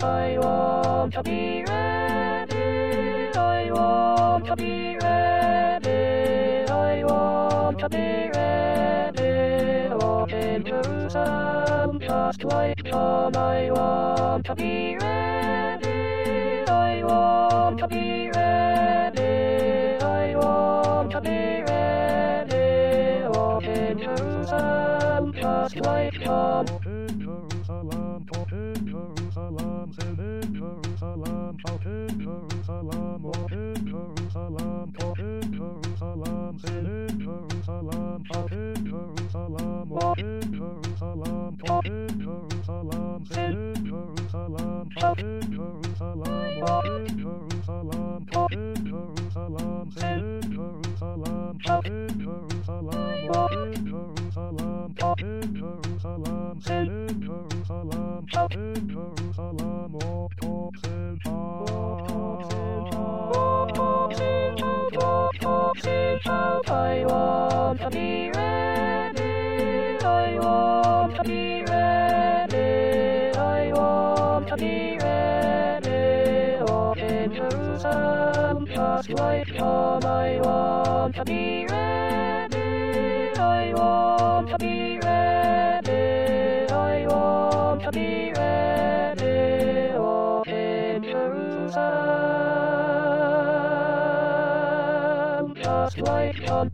I want to be ready. I want to be ready. I want to be ready. Walk in Jerusalem just like John. I want to be ready. I want to be ready. I want to be ready. Walk in Jerusalem just like John. Walk in Jerusalem, walk in Jerusalem, sin in Jerusalem, shout in Jerusalem, walk in Jerusalem, talk in Jerusalem, sin in Jerusalem, shout in Jerusalem, walk in Jerusalem, talk in Jerusalem, sin in Jerusalem, shout in Jerusalem, walk in Jerusalem, talk in Jerusalem, sin in Jerusalem, shout in Jerusalem, walk in Jerusalem, talk in Jerusalem, sin in Jerusalem, shout in Jerusalem, walk, talk, sin, shout. I want to be ready. I want to be ready. I want to be ready. Walk in Jerusalem just like John. I want to be ready. I want to be ready. I want to be ready. Walk in Jerusalem just like John.